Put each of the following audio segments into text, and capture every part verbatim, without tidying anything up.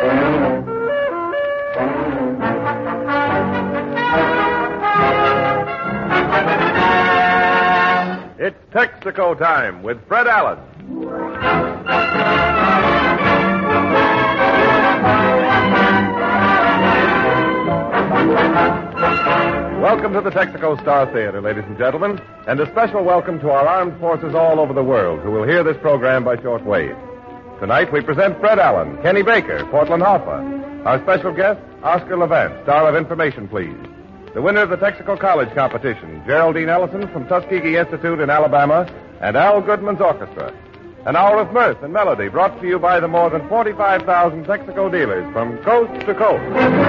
It's Texaco time with Fred Allen. Welcome to the Texaco Star Theater, ladies and gentlemen, and a special welcome to our armed forces all over the world who will hear this program by shortwave. Tonight we present Fred Allen, Kenny Baker, Portland Hoffa. Our special guest, Oscar Levant, star of Information Please. The winner of the Texaco College competition, Geraldine Ellison from Tuskegee Institute in Alabama, and Al Goodman's orchestra. An hour of mirth and melody brought to you by the more than forty-five thousand Texaco dealers from coast to coast.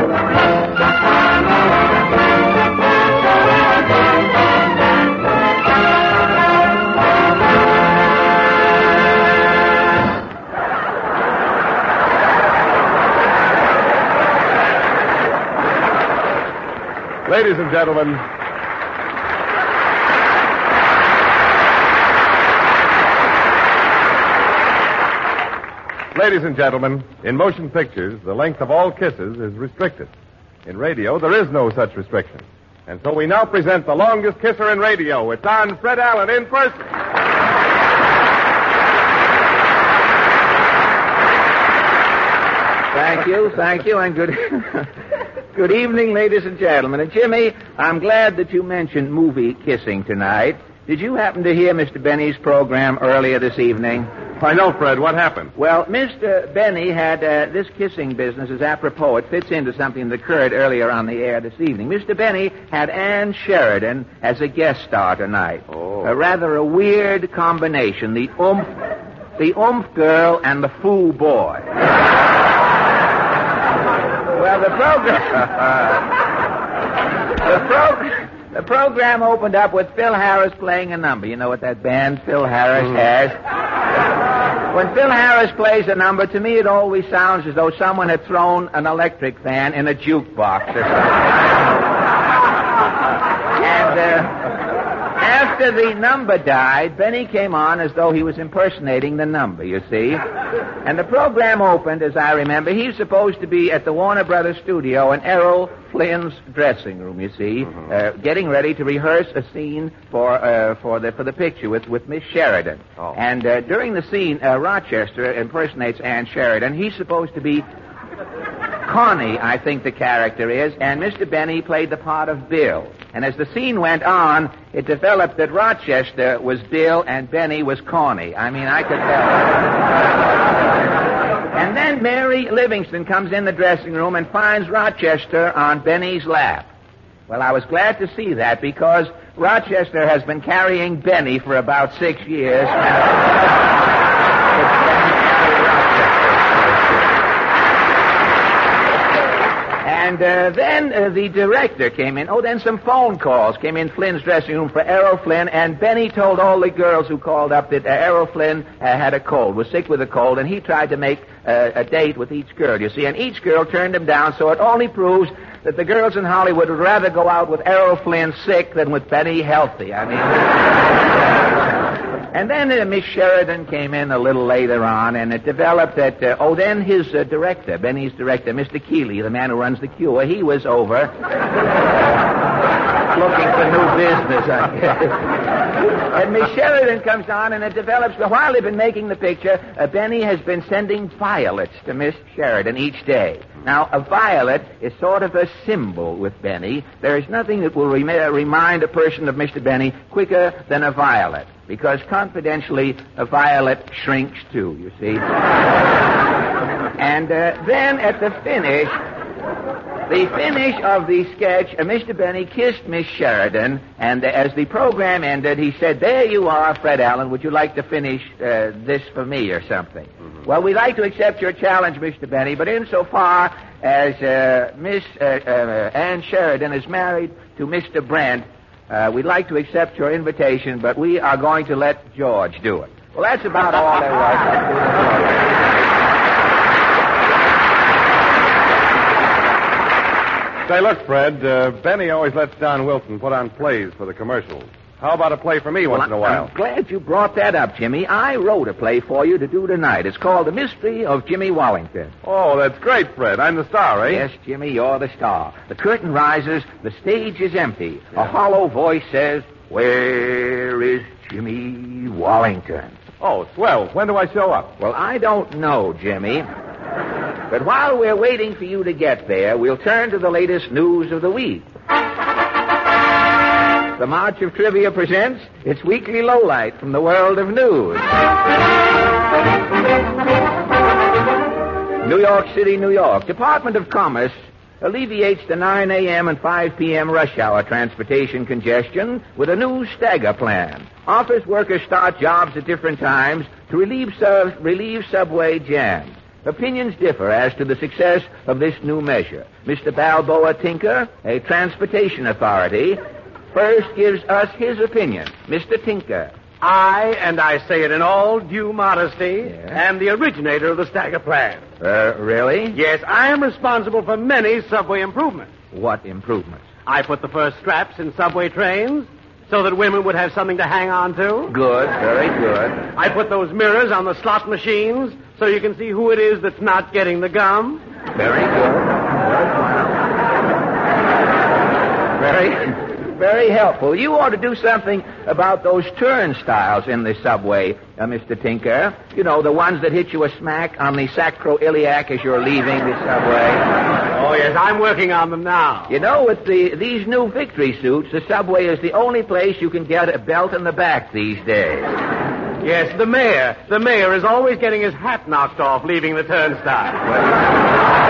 Ladies and gentlemen, ladies and gentlemen, in motion pictures, the length of all kisses is restricted. In radio, there is no such restriction. And so we now present the longest kisser in radio. It's on Fred Allen in person. Thank you, thank you, and good... Good evening, ladies and gentlemen. And Jimmy, I'm glad that you mentioned movie kissing tonight. Did you happen to hear Mister Benny's program earlier this evening? I know, Fred. What happened? Well, Mister Benny had uh, this kissing business is apropos. It fits into something that occurred earlier on the air this evening. Mister Benny had Ann Sheridan as a guest star tonight. Oh. A rather a weird combination. The oomph, the oomph girl and the foo boy. Well, the program... the, pro- the program opened up with Phil Harris playing a number. You know what that band Phil Harris mm. has? When Phil Harris plays a number, to me it always sounds as though someone had thrown an electric fan in a jukebox or something. And uh, after the number died, Benny came on as though he was impersonating the number, you see. And the program opened, as I remember. He's supposed to be at the Warner Brothers studio in Errol Flynn's dressing room, you see, mm-hmm. uh, getting ready to rehearse a scene for uh, for the for the picture with, with Miss Sheridan. Oh. And uh, during the scene, uh, Rochester impersonates Ann Sheridan. He's supposed to be Connie, I think the character is, and Mister Benny played the part of Bill. And as the scene went on, it developed that Rochester was Bill and Benny was Connie. I mean, I could tell. And then Mary Livingston comes in the dressing room and finds Rochester on Benny's lap. Well, I was glad to see that because Rochester has been carrying Benny for about six years. And uh, then uh, the director came in. Oh, then some phone calls came in Flynn's dressing room for Errol Flynn, and Benny told all the girls who called up that uh, Errol Flynn uh, had a cold, was sick with a cold, and he tried to make uh, a date with each girl, you see, and each girl turned him down, so it only proves that the girls in Hollywood would rather go out with Errol Flynn sick than with Benny healthy. I mean... And then uh, Miss Sheridan came in a little later on, and it developed that, uh, oh, then his uh, director, Benny's director, Mister Keeley, the man who runs the Cure, he was over looking for new business, I guess. And Miss Sheridan comes on, and it develops, while they've been making the picture, uh, Benny has been sending violets to Miss Sheridan each day. Now, a violet is sort of a symbol with Benny. There is nothing that will rem- remind a person of Mister Benny quicker than a violet. Because, confidentially, a violet shrinks, too, you see. And uh, then, at the finish, the finish of the sketch, uh, Mister Benny kissed Miss Sheridan, and uh, as the program ended, he said, "There you are, Fred Allen. Would you like to finish uh, this for me or something?" Mm-hmm. Well, we'd like to accept your challenge, Mister Benny, but insofar as uh, Miss uh, uh, Ann Sheridan is married to Mister Brent, Uh, we'd like to accept your invitation, but we are going to let George do it. Well, that's about all there was. Say, look, Fred, uh, Benny always lets Don Wilson put on plays for the commercials. How about a play for me Well, once in a while? I'm glad you brought that up, Jimmy. I wrote a play for you to do tonight. It's called The Mystery of Jimmy Wallington. Oh, that's great, Fred. I'm the star, eh? Yes, Jimmy, you're the star. The curtain rises. The stage is empty. A hollow voice says, "Where is Jimmy Wallington?" Oh, swell. When do I show up? Well, I don't know, Jimmy. But while we're waiting for you to get there, we'll turn to the latest news of the week. The March of Trivia presents its weekly lowlight from the world of news. New York City, New York. Department of Commerce alleviates the nine a.m. and five p.m. rush hour transportation congestion with a new stagger plan. Offers workers start jobs at different times to relieve, sub- relieve subway jams. Opinions differ as to the success of this new measure. Mister Balboa Tinker, a transportation authority, first gives us his opinion. Mister Tinker. I, and I say it in all due modesty, Yeah. am the originator of the stagger plan. Uh, really? Yes, I am responsible for many subway improvements. What improvements? I put the first straps in subway trains so that women would have something to hang on to. Good, very good. I put those mirrors on the slot machines so you can see who it is that's not getting the gum. Very good. Very, very helpful. You ought to do something about those turnstiles in the subway, uh, Mister Tinker. You know, the ones that hit you a smack on the sacroiliac as you're leaving the subway. Oh, yes, I'm working on them now. You know, with the these new victory suits, the subway is the only place you can get a belt in the back these days. Yes, the mayor. The mayor is always getting his hat knocked off leaving the turnstile.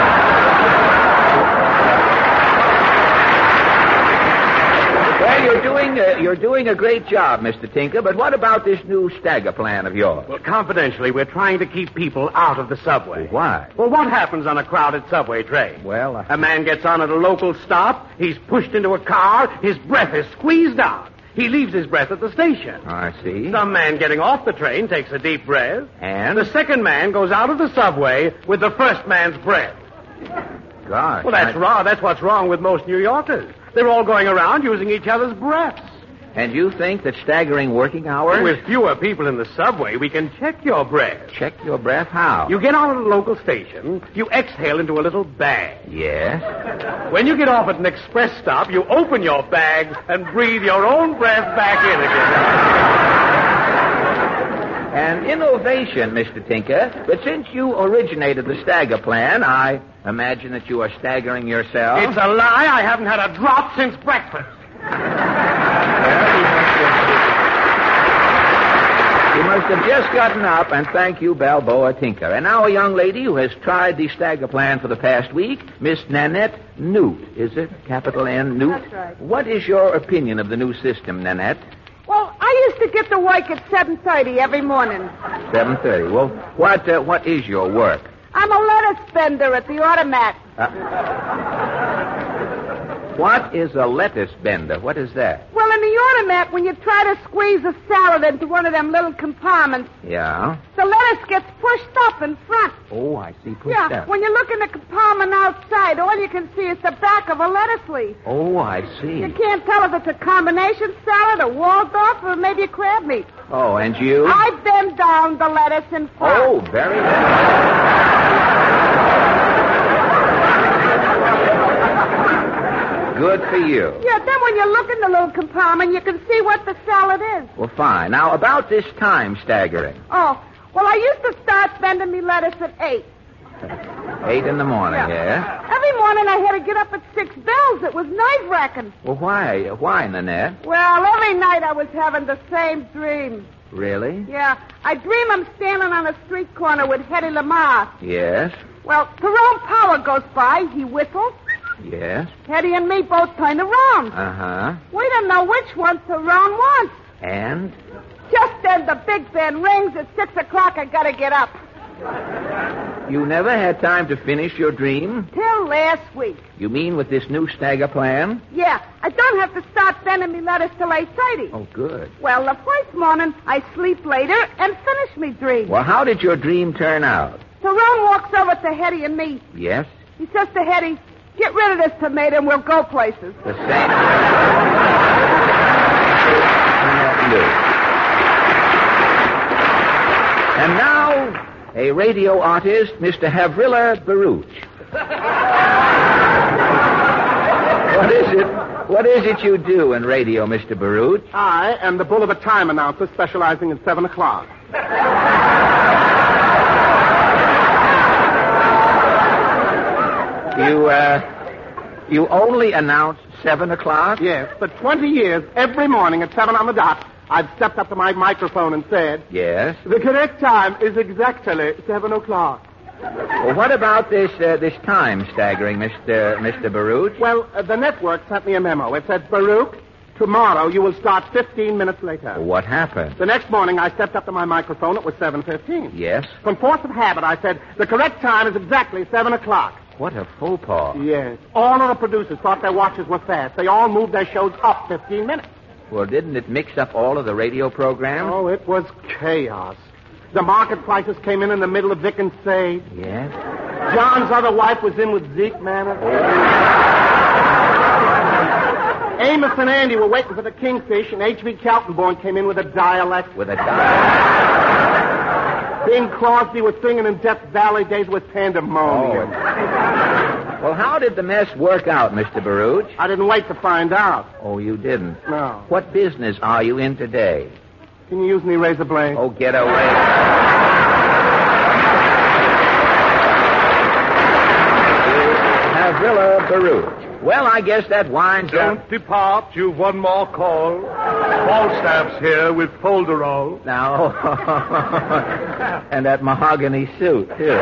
Well, you're doing a, you're doing a great job, Mister Tinker, but what about this new stagger plan of yours? Well, confidentially, we're trying to keep people out of the subway. Why? Well, what happens on a crowded subway train? Well, uh... A man gets on at a local stop, he's pushed into a car, his breath is squeezed out. He leaves his breath at the station. I see. Some man getting off the train takes a deep breath. And? The second man goes out of the subway with the first man's breath. Gosh. Well, that's I... wrong. That's what's wrong with most New Yorkers. They're all going around using each other's breaths. And you think that staggering working hours... With fewer people in the subway, we can check your breath. Check your breath how? You get out at a local station, you exhale into a little bag. Yes? When you get off at an express stop, you open your bag and breathe your own breath back in again. An innovation, Mister Tinker, but since you originated the stagger plan, I imagine that you are staggering yourself. It's a lie. I haven't had a drop since breakfast. You must have just gotten up, and thank you, Balboa Tinker. And now a young lady who has tried the stagger plan for the past week, Miss Nanette Newt. Is it? Capital N, Newt? That's right. What is your opinion of the new system, Nanette? Well, I used to get to work at seven thirty every morning. seven thirty. Well, what uh, what is your work? I'm a lettuce vendor at the automat. Uh, what is a lettuce bender? What is that? Well, in the automat, when you try to squeeze a salad into one of them little compartments, Yeah? the lettuce gets pushed up in front. Oh, I see. Pushed yeah, up. when you look in the compartment outside, all you can see is the back of a lettuce leaf. Oh, I see. You can't tell if it's a combination salad, a Waldorf, or maybe a crab meat. Oh, and you? I bend down the lettuce in front. Oh, very good. Good for you. Yeah, then when you look in the little compartment, you can see what the salad is. Well, fine. Now, about this time staggering. Oh, well, I used to start bending me lettuce at eight. Eight in the morning, yeah? Every morning I had to get up at six bells. It was nerve-wracking. Well, why? Why, Nanette? Well, every night I was having the same dream. Really? Yeah, I dream I'm standing on a street corner with Hedy Lamarr. Yes? Well, Tyrone Power goes by. He whistles. Yes? Hedy and me both turn around. Uh-huh. We don't know which one Tyrone wants. And? Just then the big band rings. At six o'clock I gotta get up. You never had time to finish your dream? Till last week. You mean with this new stagger plan? Yeah, I don't have to start bending me lettuce till eight thirty. Oh, good. Well, the first morning, I sleep later and finish me dream. Well, how did your dream turn out? Tyrone walks over to Hedy and me. Yes? He says to Hedy, get rid of this tomato and we'll go places. The same... can do. And now, a radio artist, Mister Havrilla Baruch. What is it? What is it you do in radio, Mister Baruch? I am the bull of a time announcer specializing in seven o'clock. You, uh, you only announce seven o'clock? Yes, for twenty years, every morning at seven on the dot, I've stepped up to my microphone and said, Yes. the correct time is exactly seven o'clock. Well, what about this uh, this time staggering, Mister Mister Baruch? Well, uh, the network sent me a memo. It said, Baruch, tomorrow you will start fifteen minutes later. What happened? The next morning, I stepped up to my microphone. It was seven fifteen. Yes. From force of habit, I said, the correct time is exactly seven o'clock. What a faux pas. Yes. All of the producers thought their watches were fast. They all moved their shows up fifteen minutes. Well, didn't it mix up all of the radio programs? Oh, it was chaos. The market prices came in in the middle of Vic and Sage. Yes. John's other wife was in with Zeke Manor. Amos and Andy were waiting for the Kingfish, and H V Kaltenborn came in with a dialect. With a dialect. Bing Crosby was singing in Death Valley Days with pandemonium. Oh. Well, how did the mess work out, Mister Baruch? I didn't wait to find out. Oh, you didn't? No. What business are you in today? Can you use any razor blade? Oh, get away. Havrilla Baruch. Well, I guess that winds Don't up... depart. You've one more call. Falstaff's here with folderol. Now, and that mahogany suit, too.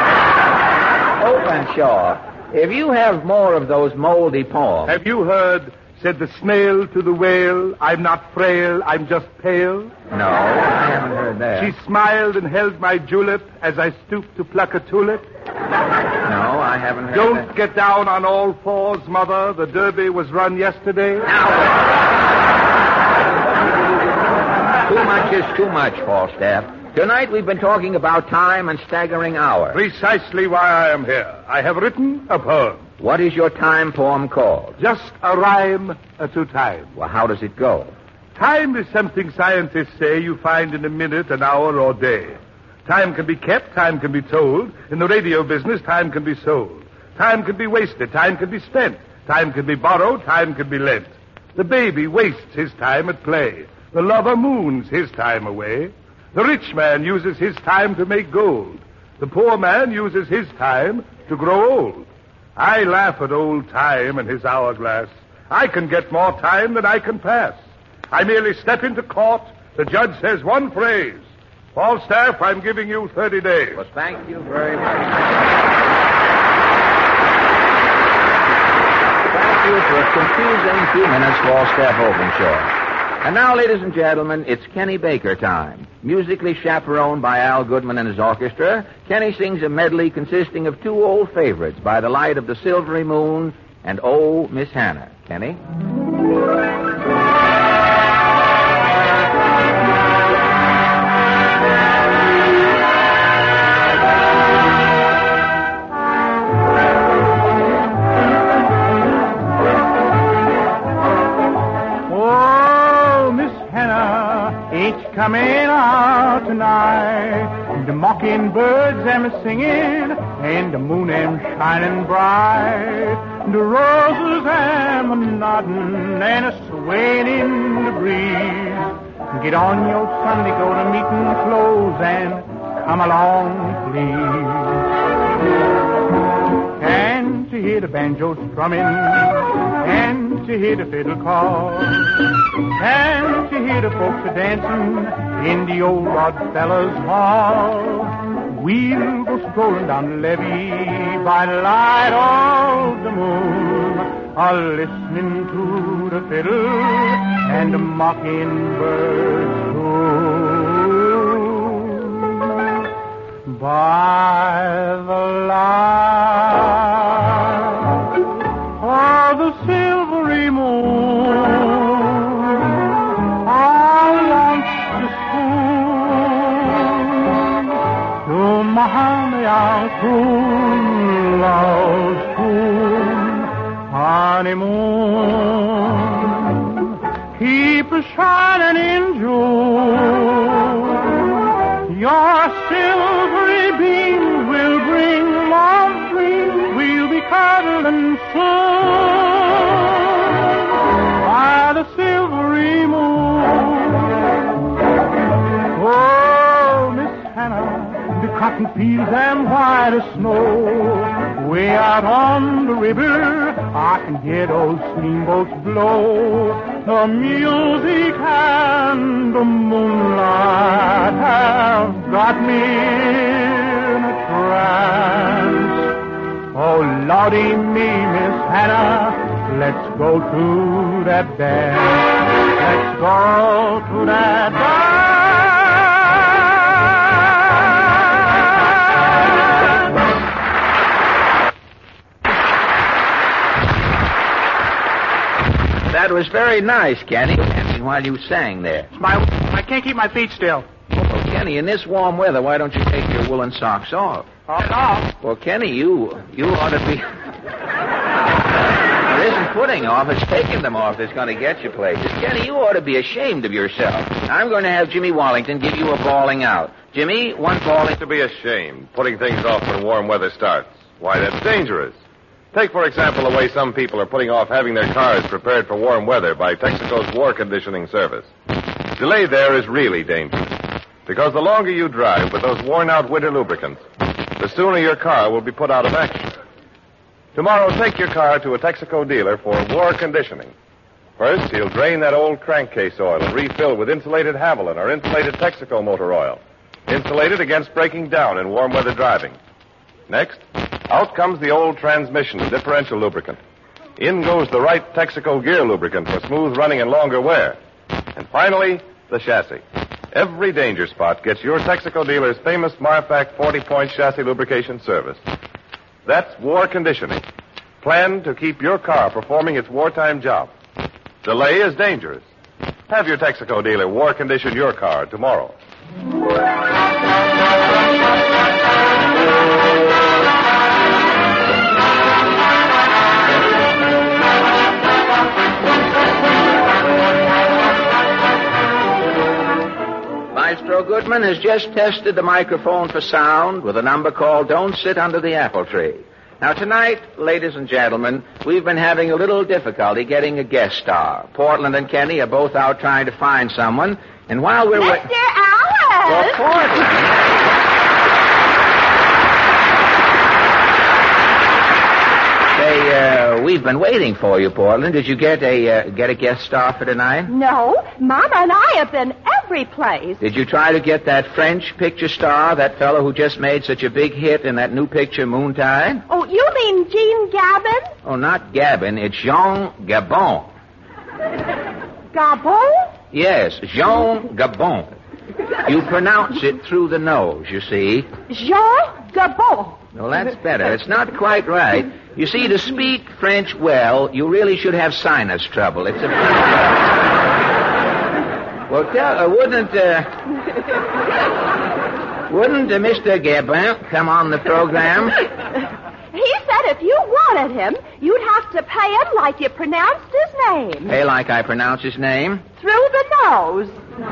Openshaw, if you have more of those moldy poems... Have you heard, said the snail to the whale, I'm not frail, I'm just pale? No, I haven't heard that. She smiled and held my julep as I stooped to pluck a tulip. No, I haven't heard Don't that. get down on all fours, Mother. The Derby was run yesterday. Now... Too much is too much, Falstaff. Tonight we've been talking about time and staggering hours. Precisely why I am here. I have written a poem. What is your time poem called? Just a rhyme to time. Well, how does it go? Time is something scientists say you find in a minute, an hour, or day. Time can be kept, time can be told. In the radio business, time can be sold. Time can be wasted, time can be spent. Time can be borrowed, time can be lent. The baby wastes his time at play. The lover moons his time away. The rich man uses his time to make gold. The poor man uses his time to grow old. I laugh at old time and his hourglass. I can get more time than I can pass. I merely step into court. The judge says one phrase. Falstaff, I'm giving you thirty days. Well, thank you very much. Thank you for a confusing few minutes, Falstaff Openshaw. And now, ladies and gentlemen, it's Kenny Baker time. Musically chaperoned by Al Goodman and his orchestra, Kenny sings a medley consisting of two old favorites, By the Light of the Silvery Moon and Oh, Miss Hannah. Kenny? Coming out tonight, the mockingbirds am singing, and the moon am shining bright. The roses am nodding and a swaying in the breeze. Get on your Sunday go to meeting clothes and come along, please. Can't you hear the banjo strumming? Can't you hear the fiddle call? Can't you hear the folks a dancing in the old Rod Fellas Hall? We'll go strolling down the levee by the light of the moon, a listening to the fiddle and the mockingbirds too. By the light of the silvery moon, Coon, love's coon, honeymoon, keep a shining in go. Way out on the river, I can hear those steamboats blow. The music and the moonlight have got me in a trance. Oh, Lordy me, Miss Hannah, let's go to that dance. Let's go to that dance. That was very nice, Kenny. And while you sang there. My, I can't keep my feet still. Well, Kenny, in this warm weather, why don't you take your woolen socks off? Off and off? Well, Kenny, you you ought to be... It isn't putting off, it's taking them off that's going to get you places. Kenny, you ought to be ashamed of yourself. I'm going to have Jimmy Wallington give you a bawling out. Jimmy, one bawling... To be ashamed, putting things off when warm weather starts. Why, that's dangerous. Take, for example, the way some people are putting off having their cars prepared for warm weather by Texaco's war conditioning service. Delay there is really dangerous, because the longer you drive with those worn-out winter lubricants, the sooner your car will be put out of action. Tomorrow, take your car to a Texaco dealer for war conditioning. First, he'll drain that old crankcase oil and refill with insulated Haviland or insulated Texaco motor oil, insulated against breaking down in warm weather driving. Next, out comes the old transmission and differential lubricant. In goes the right Texaco gear lubricant for smooth running and longer wear. And finally, the chassis. Every danger spot gets your Texaco dealer's famous Marfac forty-point chassis lubrication service. That's war conditioning, planned to keep your car performing its wartime job. Delay is dangerous. Have your Texaco dealer war condition your car tomorrow. Maestro Goodman has just tested the microphone for sound with a number called Don't Sit Under the Apple Tree. Now, tonight, ladies and gentlemen, we've been having a little difficulty getting a guest star. Portland and Kenny are both out trying to find someone, and while we're... Mister Alice! Well, Portland... Say, uh, we've been waiting for you, Portland. Did you get a uh, get a guest star for tonight? No, Mama and I have been every place. Did you try to get that French picture star, that fellow who just made such a big hit in that new picture, Moontide? Oh, you mean Jean Gabin? Oh, not Gabin. It's Jean Gabon. Gabon? Yes, Jean Gabon. You pronounce it through the nose, you see. Jean Gabon. Well, that's better. It's not quite right. You see, to speak French well, you really should have sinus trouble. It's a... Well, tell, uh, wouldn't, uh... wouldn't uh, Mister Gabin come on the program? He said if you wanted him, you'd have to pay him like you pronounced his name. Pay like I pronounce his name? Through the nose.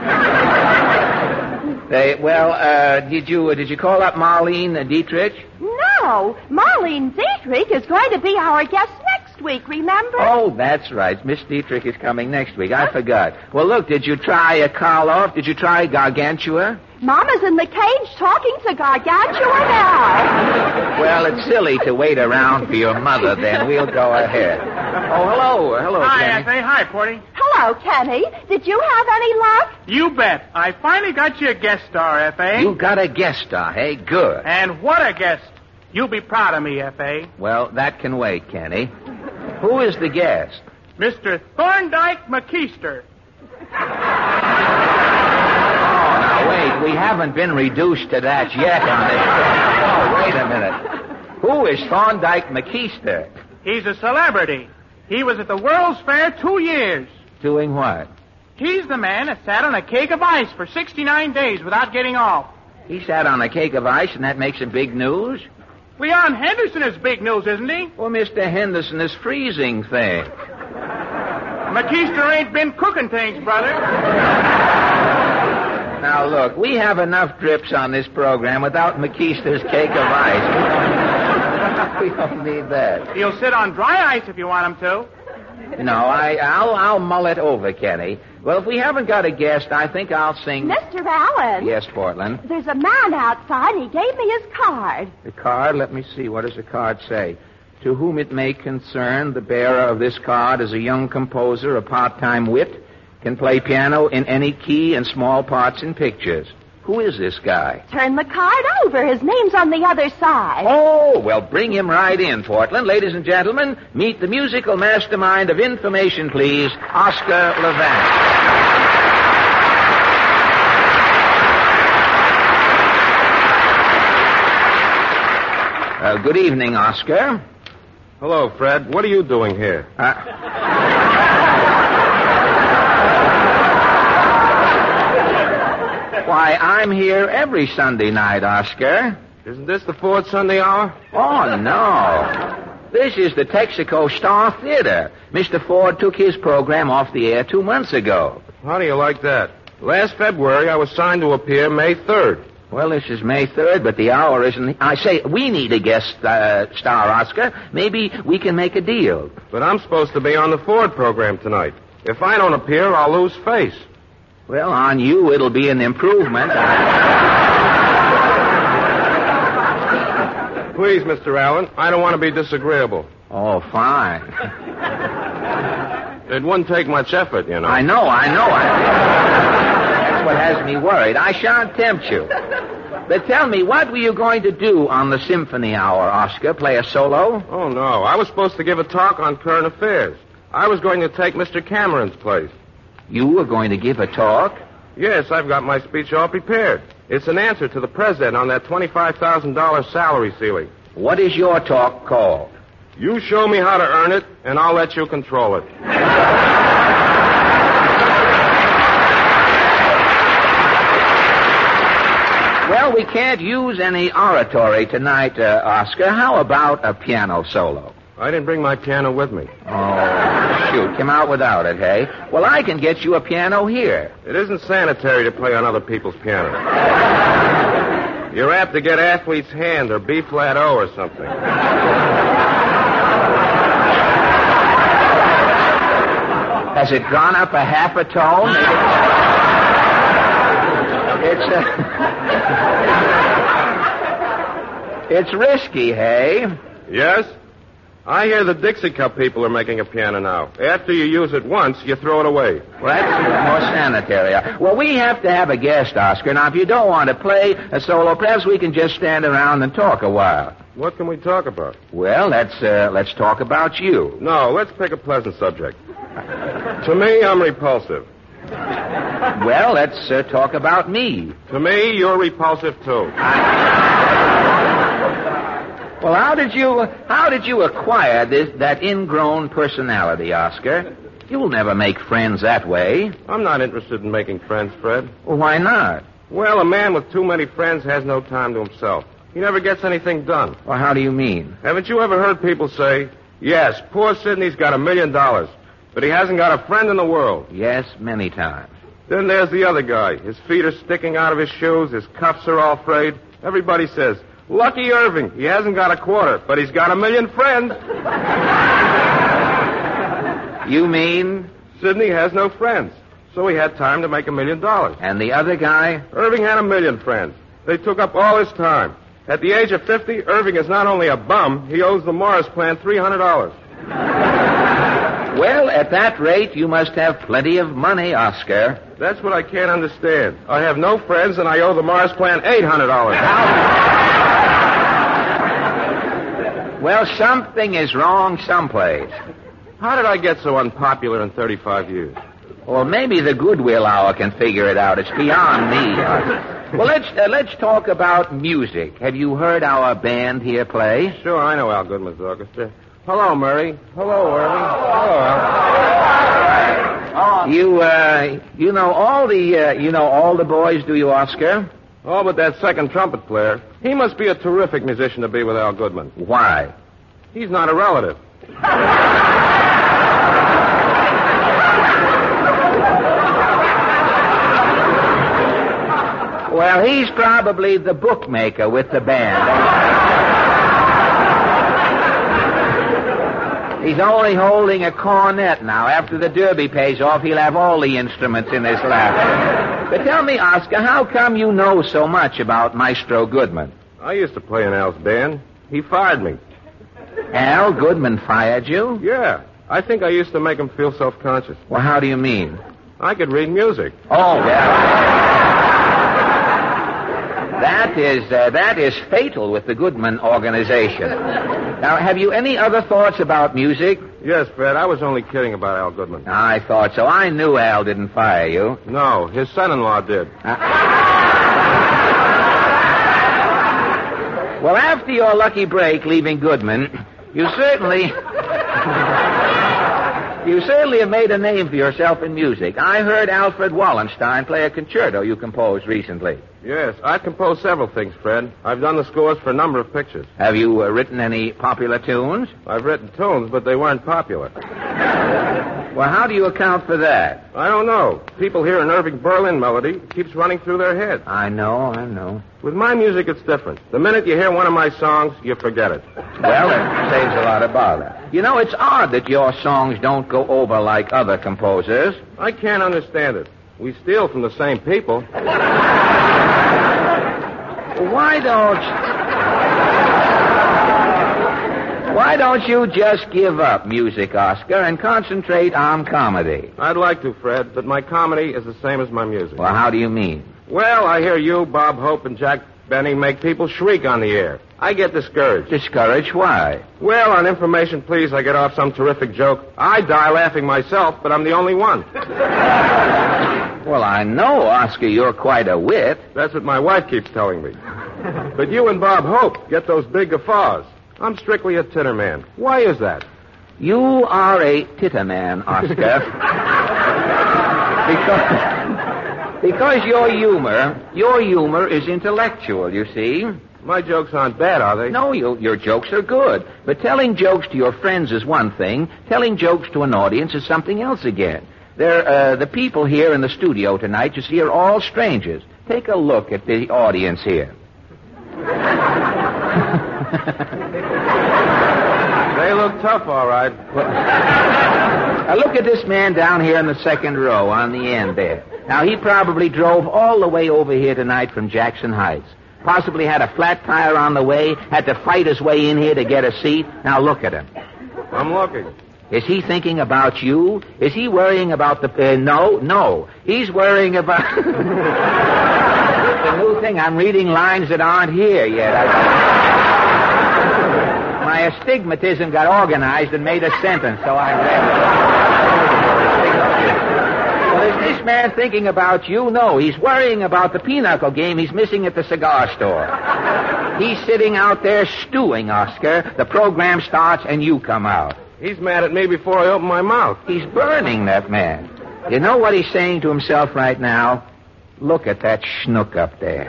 They, well, uh, did you uh, did you call up Marlene Dietrich? No, Marlene Dietrich is going to be our guest next week, remember? Oh, that's right. Miss Dietrich is coming next week. I forgot. Well, look, did you try a Karloff? Did you try Gargantua? Mama's in the cage talking to Gargantua now. Well, it's silly to wait around for your mother, then. We'll go ahead. Oh, hello. Hello, Hi, Kenny. F A. Hi, Porty. Hello, Kenny. Did you have any luck? You bet. I finally got you a guest star, F A. You got a guest star, hey? Good. And what a guest. You'll be proud of me, F A. Well, that can wait, Kenny. Who is the guest? Mister Thorndike McKeester. Now, wait, we haven't been reduced to that yet on this. Oh, wait a minute. Who is Thorndike McKeester? He's a celebrity. He was at the World's Fair two years. Doing what? He's the man that sat on a cake of ice for sixty-nine days without getting off. He sat on a cake of ice, and that makes him big news? Leon Henderson is big news, isn't he? Well, Mister Henderson is freezing things. McKeester ain't been cooking things, brother. Now, look, we have enough drips on this program without McKeester's cake of ice. We don't need that. He'll sit on dry ice if you want him to. No, I, I'll, I'll mull it over, Kenny. Well, if we haven't got a guest, I think I'll sing... Mister Allen. Yes, Portland? There's a man outside. He gave me his card. The card? Let me see. What does the card say? To whom it may concern, the bearer of this card is a young composer, a part-time wit, can play piano in any key and small parts in pictures. Who is this guy? Turn the card over. His name's on the other side. Oh, well, bring him right in, Portland. Ladies and gentlemen, meet the musical mastermind of information, please, Oscar Levant. Uh, good evening, Oscar. Hello, Fred. What are you doing here? Uh... Why, I'm here every Sunday night, Oscar. Isn't this the Ford Sunday Hour? Oh, no. This is the Texaco Star Theater. Mister Ford took his program off the air two months ago. How do you like that? Last February, I was signed to appear May third. Well, this is May third, but the hour isn't... I say, we need a guest uh, star, Oscar. Maybe we can make a deal. But I'm supposed to be on the Ford program tonight. If I don't appear, I'll lose face. Well, on you, it'll be an improvement. Please, Mister Allen, I don't want to be disagreeable. Oh, fine. It wouldn't take much effort, you know. I know, I know. I... That's what has me worried. I shan't tempt you. But tell me, what were you going to do on the Symphony Hour, Oscar? Play a solo? Oh, no. I was supposed to give a talk on current affairs. I was going to take Mister Cameron's place. You were going to give a talk? Yes, I've got my speech all prepared. It's an answer to the president on that twenty-five thousand dollars salary ceiling. What is your talk called? You show me how to earn it, and I'll let you control it. Well, we can't use any oratory tonight, uh, Oscar. How about a piano solo? I didn't bring my piano with me. Oh, shoot. Come out without it, hey? Well, I can get you a piano here. It isn't sanitary to play on other people's piano. You're apt to get athlete's hand or B-flat O or something. Has it gone up a half a tone? It's uh... It's risky, hey? Yes? I hear the Dixie Cup people are making a piano now. After you use it once, you throw it away. Well, that's more sanitary. Well, we have to have a guest, Oscar. Now, if you don't want to play a solo, perhaps we can just stand around and talk a while. What can we talk about? Well, let's uh, let's talk about you. No, let's pick a pleasant subject. To me, I'm repulsive. Well, let's uh, talk about me. To me, you're repulsive, too. I... Well, how did you how did you acquire this that ingrown personality, Oscar? You'll never make friends that way. I'm not interested in making friends, Fred. Well, why not? Well, a man with too many friends has no time to himself. He never gets anything done. Well, how do you mean? Haven't you ever heard people say, yes, poor Sidney's got a million dollars, but he hasn't got a friend in the world? Yes, many times. Then there's the other guy. His feet are sticking out of his shoes. His cuffs are all frayed. Everybody says, lucky Irving. He hasn't got a quarter, but he's got a million friends. You mean? Sidney has no friends, so he had time to make a million dollars. And the other guy? Irving had a million friends. They took up all his time. At the age of fifty, Irving is not only a bum, he owes the Morris plant three hundred dollars. Well, at that rate, you must have plenty of money, Oscar. That's what I can't understand. I have no friends, and I owe the Morris plant eight hundred dollars. Well, something is wrong someplace. How did I get so unpopular in thirty-five years? Well, maybe the Goodwill Hour can figure it out. It's beyond me. Well, let's uh, let's talk about music. Have you heard our band here play? Sure, I know Al Goodman's orchestra. Hello, Murray. Hello, Irving. Hello, Al. You uh, you know all the uh, you know all the boys, do you, Oscar? Oh, but that second trumpet player, he must be a terrific musician to be with Al Goodman. Why? He's not a relative. Well, he's probably the bookmaker with the band. He's only holding a cornet now. After the derby pays off, he'll have all the instruments in his lap. But tell me, Oscar, how come you know so much about Maestro Goodman? I used to play in Al's band. He fired me. Al Goodman fired you? Yeah. I think I used to make him feel self-conscious. Well, how do you mean? I could read music. Oh, yeah. That is, uh, that is fatal with the Goodman organization. Now, have you any other thoughts about music? Yes, Fred. I was only kidding about Al Goodman. I thought so. I knew Al didn't fire you. No, his son-in-law did. Uh, well, after your lucky break leaving Goodman, you certainly... You certainly have made a name for yourself in music. I heard Alfred Wallenstein play a concerto you composed recently. Yes, I've composed several things, Fred. I've done the scores for a number of pictures. Have you uh, written any popular tunes? I've written tunes, but they weren't popular. Well, how do you account for that? I don't know. People hear an Irving Berlin melody. It keeps running through their head. I know, I know. With my music, it's different. The minute you hear one of my songs, you forget it. Well, it saves a lot of bother. You know, it's odd that your songs don't go over like other composers. I can't understand it. We steal from the same people. Why don't... Why don't you just give up music, Oscar, and concentrate on comedy? I'd like to, Fred, but my comedy is the same as my music. Well, how do you mean? Well, I hear you, Bob Hope, and Jack Benny make people shriek on the air. I get discouraged. Discouraged? Why? Well, on Information Please, I get off some terrific joke. I die laughing myself, but I'm the only one. Well, I know, Oscar, you're quite a wit. That's what my wife keeps telling me. But you and Bob Hope get those big guffaws. I'm strictly a titter man. Why is that? You are a titter man, Oscar. because, because your humor, your humor is intellectual, you see. My jokes aren't bad, are they? No, you, your jokes are good. But telling jokes to your friends is one thing. Telling jokes to an audience is something else again. They're, uh, the people here in the studio tonight, you see, are all strangers. Take a look at the audience here. They look tough, all right. Now, look at this man down here in the second row on the end there. Now, he probably drove all the way over here tonight from Jackson Heights. Possibly had a flat tire on the way, had to fight his way in here to get a seat. Now, look at him. I'm looking. Is he thinking about you? Is he worrying about the... Uh, no, no. He's worrying about... the new thing. I'm reading lines that aren't here yet. I... My astigmatism got organized and made a sentence, so I read it. Well, is this man thinking about you? No, he's worrying about the pinochle game he's missing at the cigar store. He's sitting out there stewing, Oscar. The program starts and you come out. He's mad at me before I open my mouth. He's burning, that man. You know what he's saying to himself right now? Look at that schnook up there.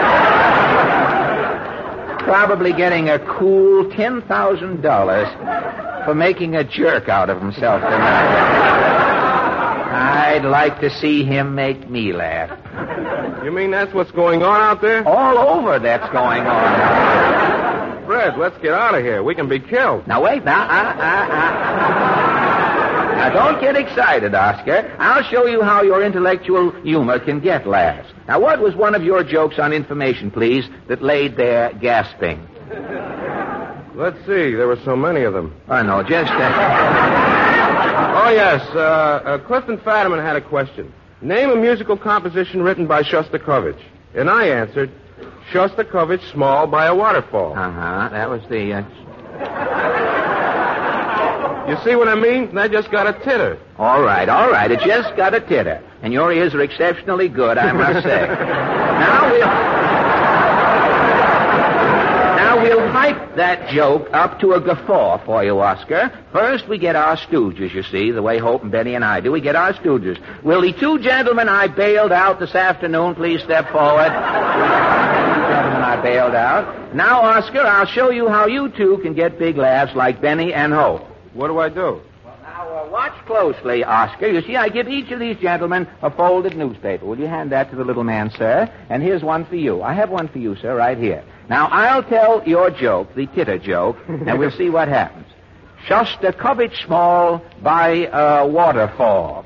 Probably getting a cool ten thousand dollars for making a jerk out of himself tonight. I'd like to see him make me laugh. You mean that's what's going on out there? All over that's going on. Fred, let's get out of here. We can be killed. Now, wait. Now, uh, uh, uh. Now, don't get excited, Oscar. I'll show you how your intellectual humor can get laughs. Now, what was one of your jokes on Information, please, that laid there gasping? Let's see. There were so many of them. Oh, no, just... Uh... Oh, yes. Uh, uh, Clifton Fadiman had a question. Name a musical composition written by Shostakovich. And I answered, Shostakovich Small by a Waterfall. Uh-huh. That was the... Uh... You see what I mean? That just got a titter. All right, all right. It just got a titter. And your ears are exceptionally good, I must say. Now we'll... Now we'll hype that joke up to a guffaw for you, Oscar. First, we get our stooges, you see, the way Hope and Benny and I do. We get our stooges. Will the two gentlemen I bailed out this afternoon please step forward? Gentlemen I bailed out. Now, Oscar, I'll show you how you two can get big laughs like Benny and Hope. What do I do? Well, now, uh, watch closely, Oscar. You see, I give each of these gentlemen a folded newspaper. Will you hand that to the little man, sir? And here's one for you. I have one for you, sir, right here. Now, I'll tell your joke, the titter joke, and we'll see what happens. Shostakovich Mall by a waterfall.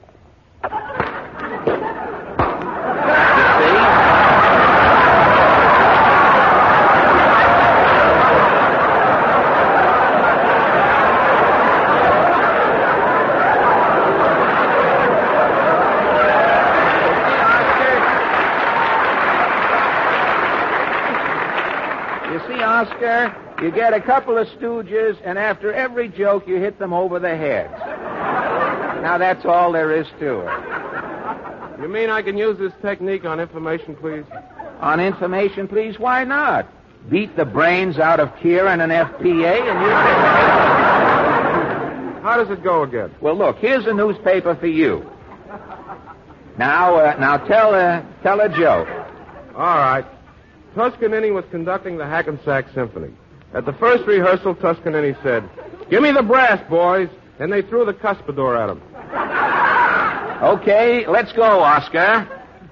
Oscar, you get a couple of stooges, and after every joke, you hit them over the head. Now, that's all there is to it. You mean I can use this technique on Information, Please? On Information, Please? Why not? Beat the brains out of Kieran and F P A, and you... How does it go again? Well, look, here's a newspaper for you. Now, uh, now tell, uh, tell a joke. All right. Toscanini was conducting the Hackensack Symphony. At the first rehearsal, Toscanini said, "Give me the brass, boys," and they threw the cuspidor at him. Okay, let's go, Oscar.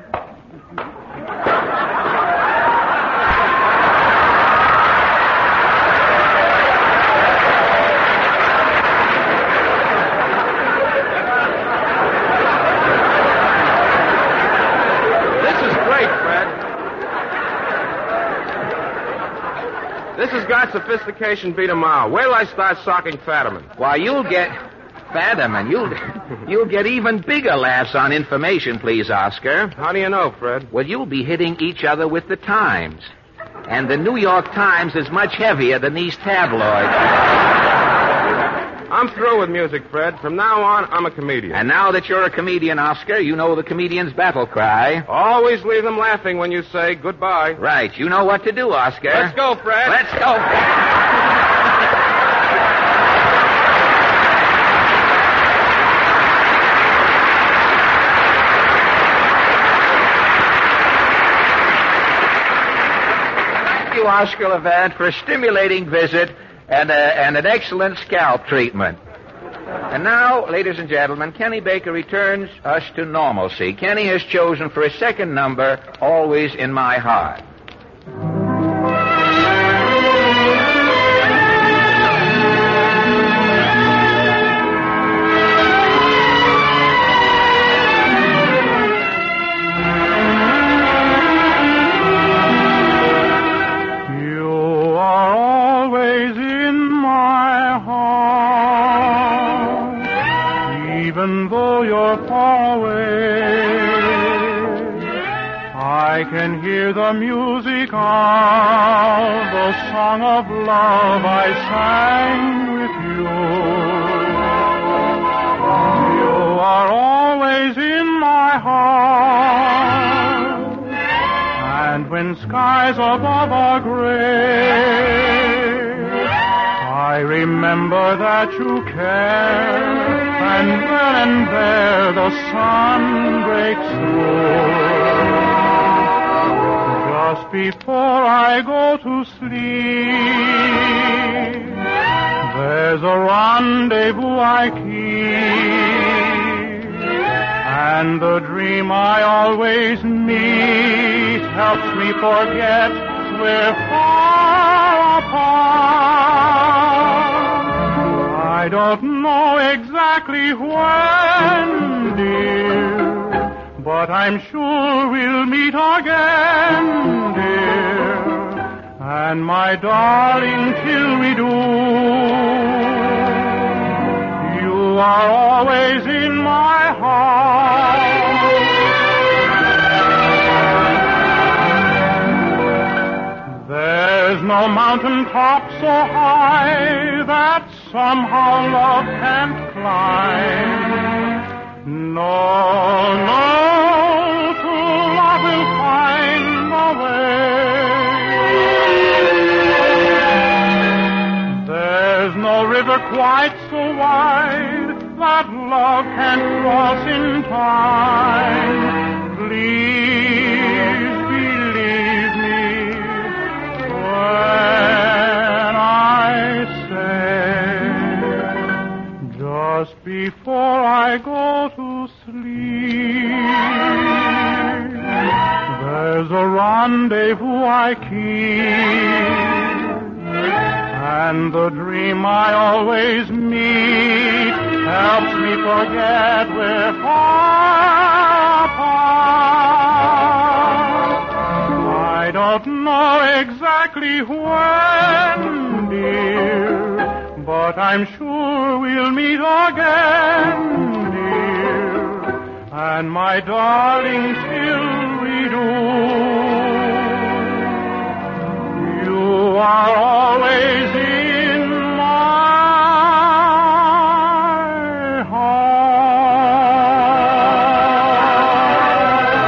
This has got sophistication beat a mile. Where till I start socking Fetterman? Why, you'll get... Fetterman, you'll, you'll get even bigger laughs on Information, Please, Oscar. How do you know, Fred? Well, you'll be hitting each other with the Times. And the New York Times is much heavier than these tabloids. I'm through with music, Fred. From now on, I'm a comedian. And now that you're a comedian, Oscar, you know the comedian's battle cry. Always leave them laughing when you say goodbye. Right. You know what to do, Oscar. Let's go, Fred. Let's go, Fred. Thank you, Oscar Levant, for a stimulating visit and, a, and an excellent scalp treatment. And now, ladies and gentlemen, Kenny Baker returns us to normalcy. Kenny has chosen for his second number, Always in My Heart. Even though you're far away, I can hear the music of the song of love I sang with you. You are always in my heart, and when skies above are gray, I remember that you care. And then and there the sun breaks through. Just before I go to sleep, there's a rendezvous I keep. And the dream I always meet helps me forget we're far apart. I don't know exactly when, dear, but I'm sure we'll meet again, dear. And my darling, till we do, you are always in my heart. There's no mountain top so high that somehow love can't climb. No, no, true love will find a way. There's no river quite so wide that love can't cross in time. Please believe me when I say, just before I go to sleep, there's a rendezvous I keep, And the dream I always meet helps me forget we're far apart. I don't know exactly when, dear, but I'm sure we'll meet again, dear. And my darling, till we do, you are always in my heart.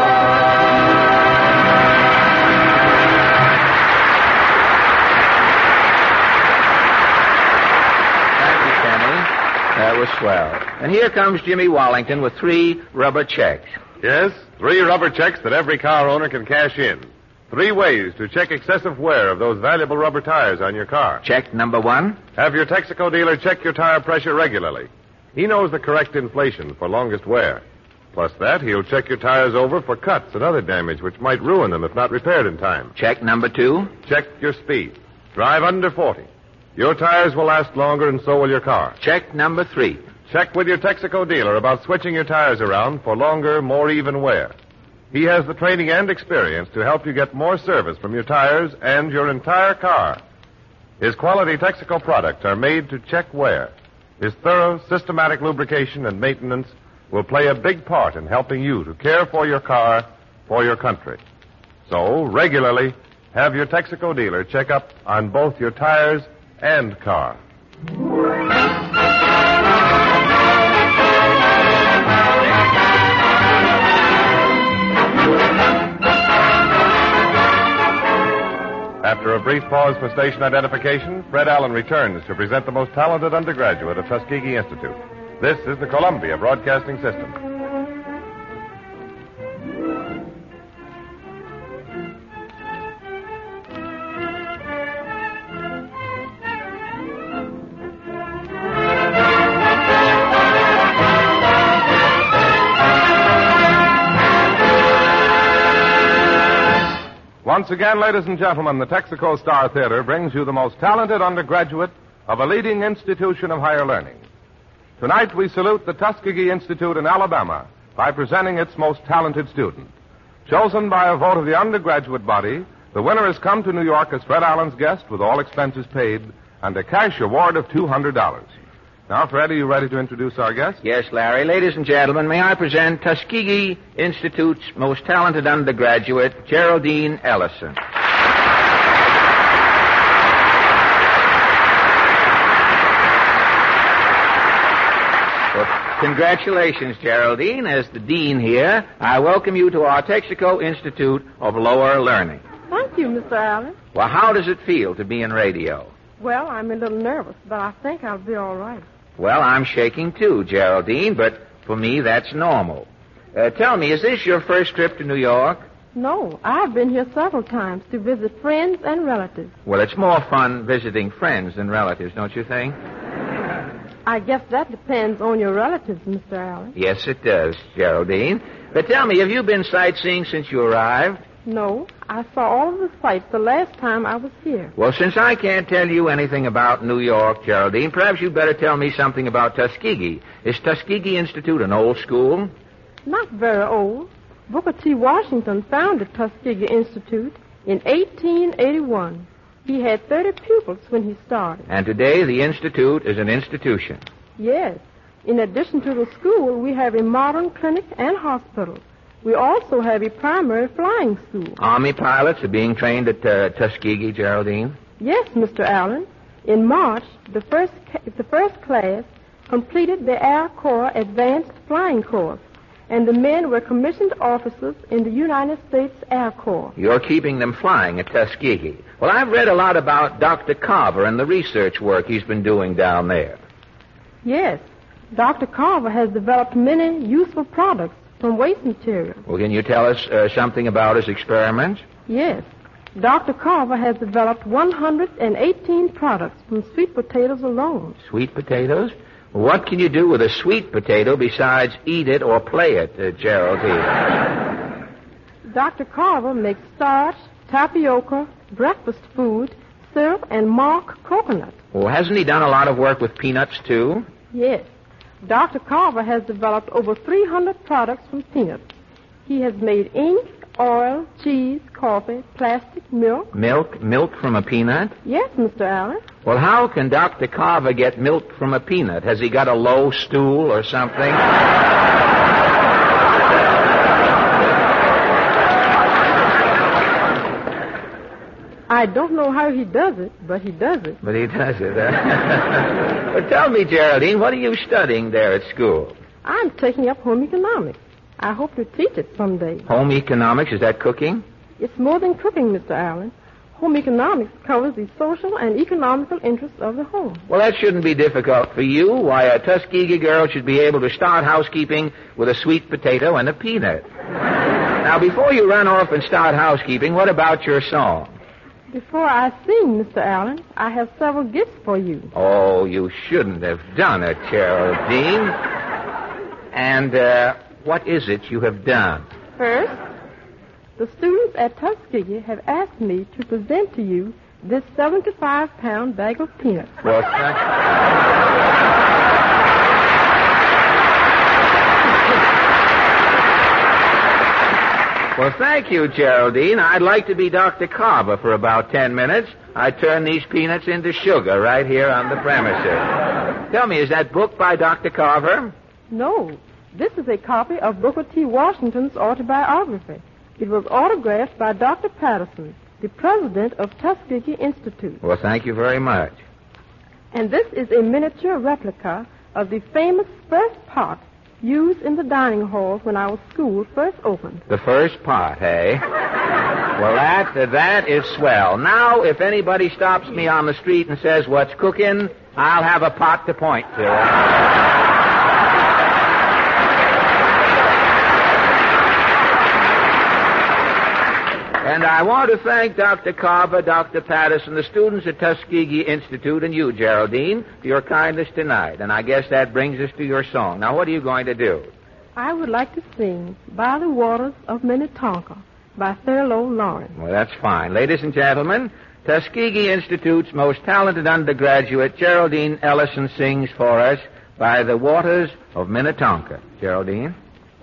Thank you, Kenny. That was swell. And here comes Jimmy Wallington with three rubber checks. Yes, three rubber checks that every car owner can cash in. Three ways to check excessive wear of those valuable rubber tires on your car. Check number one. Have your Texaco dealer check your tire pressure regularly. He knows the correct inflation for longest wear. Plus that, he'll check your tires over for cuts and other damage which might ruin them if not repaired in time. Check number two. Check your speed. Drive under forty. Your tires will last longer and so will your car. Check number three. Check with your Texaco dealer about switching your tires around for longer, more even wear. He has the training and experience to help you get more service from your tires and your entire car. His quality Texaco products are made to check wear. His thorough, systematic lubrication and maintenance will play a big part in helping you to care for your car, for your country. So, regularly, have your Texaco dealer check up on both your tires and car. After a brief pause for station identification, Fred Allen returns to present the most talented undergraduate of Tuskegee Institute. This is the Columbia Broadcasting System. Once again, ladies and gentlemen, the Texaco Star Theater brings you the most talented undergraduate of a leading institution of higher learning. Tonight, we salute the Tuskegee Institute in Alabama by presenting its most talented student. Chosen by a vote of the undergraduate body, the winner has come to New York as Fred Allen's guest with all expenses paid and a cash award of two hundred dollars. Now, Fred, are you ready to introduce our guest? Yes, Larry. Ladies and gentlemen, may I present Tuskegee Institute's most talented undergraduate, Geraldine Ellison. Well, congratulations, Geraldine. As the dean here, I welcome you to our Texaco Institute of Lower Learning. Thank you, Mister Allen. Well, how does it feel to be in radio? Well, I'm a little nervous, but I think I'll be all right. Well, I'm shaking too, Geraldine, but for me, that's normal. Uh, tell me, is this your first trip to New York? No, I've been here several times to visit friends and relatives. Well, it's more fun visiting friends than relatives, don't you think? I guess that depends on your relatives, Mister Allen. Yes, it does, Geraldine. But tell me, have you been sightseeing since you arrived? No, I saw all of the sights the last time I was here. Well, since I can't tell you anything about New York, Geraldine, perhaps you'd better tell me something about Tuskegee. Is Tuskegee Institute an old school? Not very old. Booker T. Washington founded Tuskegee Institute in eighteen eighty-one. He had thirty pupils when he started. And today the Institute is an institution. Yes. In addition to the school, we have a modern clinic and hospital. We also have a primary flying school. Army pilots are being trained at uh, Tuskegee, Geraldine? Yes, Mister Allen. In March, the first ca- the first class completed the Air Corps Advanced Flying Course, and the men were commissioned officers in the United States Air Corps. You're keeping them flying at Tuskegee. Well, I've read a lot about Doctor Carver and the research work he's been doing down there. Yes. Doctor Carver has developed many useful products from waste material. Well, can you tell us uh, something about his experiments? Yes. Doctor Carver has developed one hundred eighteen products from sweet potatoes alone. Sweet potatoes? What can you do with a sweet potato besides eat it or play it, uh, Geraldine? Doctor Carver makes starch, tapioca, breakfast food, syrup and mark coconut. Well, hasn't he done a lot of work with peanuts, too? Yes. Doctor Carver has developed over three hundred products from peanuts. He has made ink, oil, cheese, coffee, plastic, milk. Milk? Milk from a peanut? Yes, Mister Allen. Well, how can Doctor Carver get milk from a peanut? Has he got a low stool or something? I don't know how he does it, but he does it. But he does it, huh? But tell me, Geraldine, what are you studying there at school? I'm taking up home economics. I hope to teach it someday. Home economics? Is that cooking? It's more than cooking, Mister Allen. Home economics covers the social and economical interests of the home. Well, that shouldn't be difficult for you. Why, a Tuskegee girl should be able to start housekeeping with a sweet potato and a peanut. Now, before you run off and start housekeeping, what about your song? Before I sing, Mister Allen, I have several gifts for you. Oh, you shouldn't have done it, Geraldine. And, uh, what is it you have done? First, the students at Tuskegee have asked me to present to you this seventy-five pound bag of peanuts. Well, thank- Well, thank you, Geraldine. I'd like to be Doctor Carver for about ten minutes. I turn these peanuts into sugar right here on the premises. Tell me, is that book by Doctor Carver? No. This is a copy of Booker T. Washington's autobiography. It was autographed by Doctor Patterson, the president of Tuskegee Institute. Well, thank you very much. And this is a miniature replica of the famous first pot used in the dining halls when our school first opened. The first pot, eh? Well, that, that is swell. Now, if anybody stops me on the street and says, what's cooking, I'll have a pot to point to. And I want to thank Doctor Carver, Doctor Patterson, the students at Tuskegee Institute, and you, Geraldine, for your kindness tonight. And I guess that brings us to your song. Now, what are you going to do? I would like to sing By the Waters of Minnetonka by Thurlow Lawrence. Well, that's fine. Ladies and gentlemen, Tuskegee Institute's most talented undergraduate, Geraldine Ellison, sings for us By the Waters of Minnetonka. Geraldine?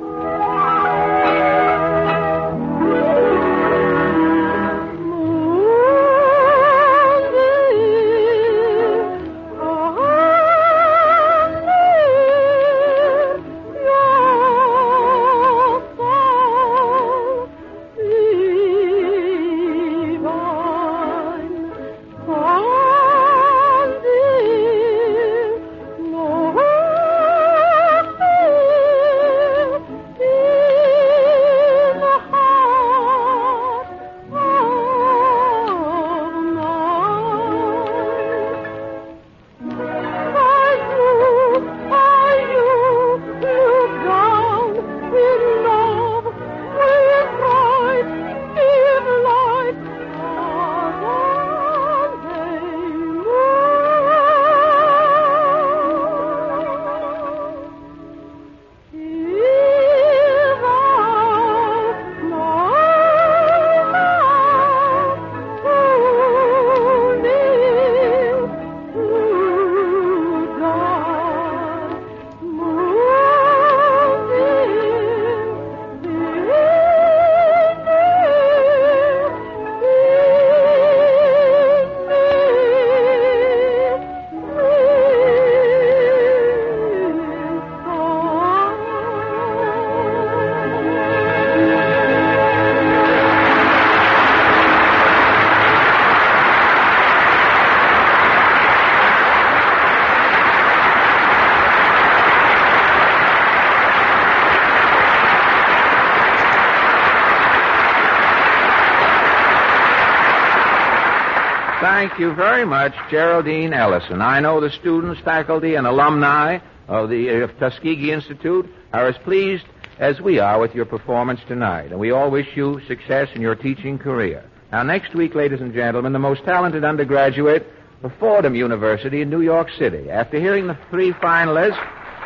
Thank you very much, Geraldine Ellison. I know the students, faculty, and alumni of the uh, Tuskegee Institute are as pleased as we are with your performance tonight, and we all wish you success in your teaching career. Now, next week, ladies and gentlemen, the most talented undergraduate of Fordham University in New York City. After hearing the three finalists,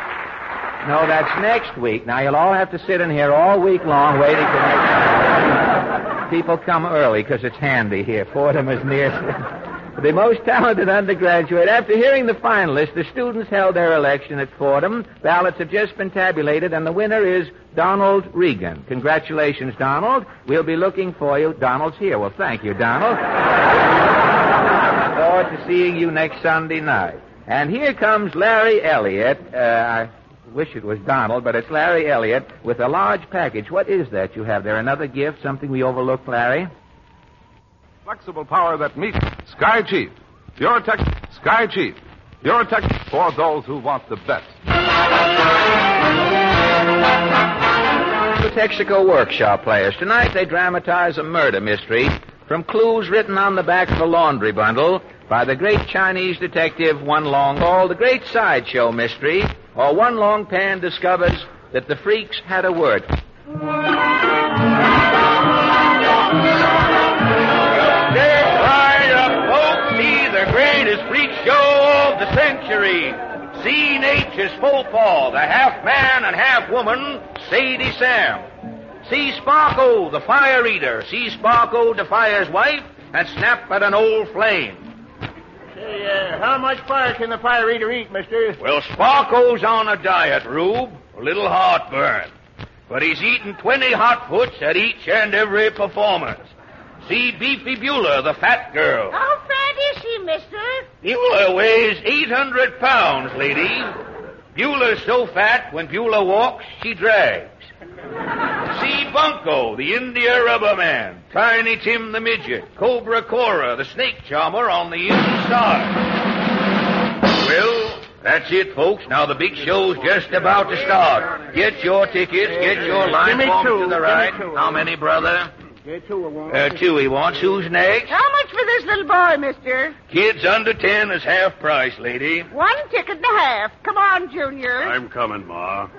no, that's next week. Now, you'll all have to sit in here all week long waiting for next week. People come early because it's handy here. Fordham is near. the most talented undergraduate. After hearing the finalists, the students held their election at Fordham. Ballots have just been tabulated, and the winner is Donald Regan. Congratulations, Donald. We'll be looking for you. Donald's here. Well, thank you, Donald. Look forward to seeing you next Sunday night. And here comes Larry Elliott. Uh, I wish it was Donald, but it's Larry Elliott with a large package. What is that you have there? Another gift? Something we overlooked, Larry? Flexible power that meets Sky Chief. Your tech Sky Chief. Your tech for those who want the best. The Texaco Workshop Players. Tonight they dramatize a murder mystery from clues written on the back of a laundry bundle by the great Chinese detective One Long Call, the great sideshow mystery, or One Long Pan discovers that the freaks had a word. Stand right up, folks. See the greatest freak show of the century. See Nature's football, the half man and half woman, Sadie Sam. See Sparko, the fire eater. See Sparko, the fire's wife, and snap at an old flame. Say, uh, how much fire can the fire eater eat, mister? Well, Sparko's on a diet, Rube. A little heartburn. But he's eating twenty hot puts at each and every performance. See Beefy Beulah, the fat girl. How fat is she, mister? Beulah weighs eight hundred pounds, lady. Beulah's so fat, when Beulah walks, she drags. See Bunko, the India rubber man. Tiny Tim the midget. Cobra Cora, the snake charmer on the inside. Well, that's it, folks. Now the big show's just about to start. Get your tickets, get your line forms to the right. How many, brother? Uh, two he wants. Who's next? How much for this little boy, mister? Kids under ten is half price, lady. One ticket and a half. Come on, Junior. I'm coming, Ma.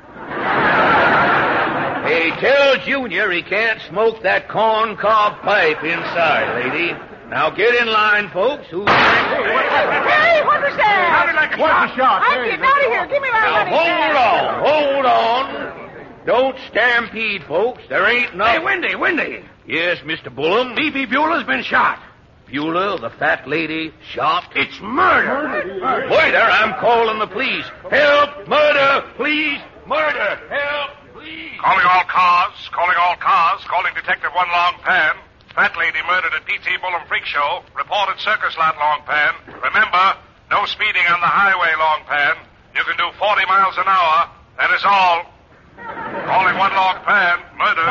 Hey, tell Junior he can't smoke that corn cob pipe inside, lady. Now get in line, folks. Who's next? Hey, what was that? Sounded like a shot. shot. I'm getting out of here. Give me my Now money. hold on, hold on. Don't stampede, folks. There ain't nothing. Hey, Wendy, Wendy. Yes, Mister Bullum. Beefy Beulah's been shot. Beulah, the fat lady, shot. It's murder. Waiter, I'm calling the police. Help! Murder! Please! Murder! Help! Please! Calling all cars, calling all cars, calling Detective One Long Pan. Fat lady murdered at P T Bullum Freak Show. Reported circus lot, Long Pan. Remember, no speeding on the highway, Long Pan. You can do forty miles an hour. That is all. Calling One Long Pan. Murder.